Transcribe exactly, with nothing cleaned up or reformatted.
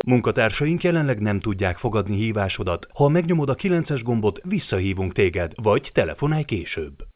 Munkatársaink jelenleg nem tudják fogadni hívásodat. Ha megnyomod a kilences gombot, visszahívunk téged, vagy telefonálj később.